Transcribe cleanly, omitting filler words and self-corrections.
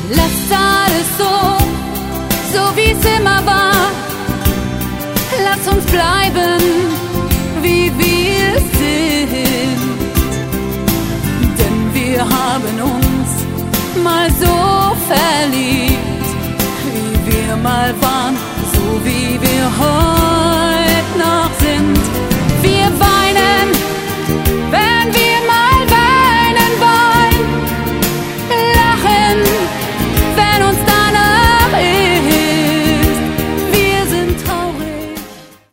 Lasst alles so wie es immer war. Lass uns bleiben, wie wir sind. Denn wir haben uns mal so verliebt, wie wir mal waren, so wie wir heute noch sind.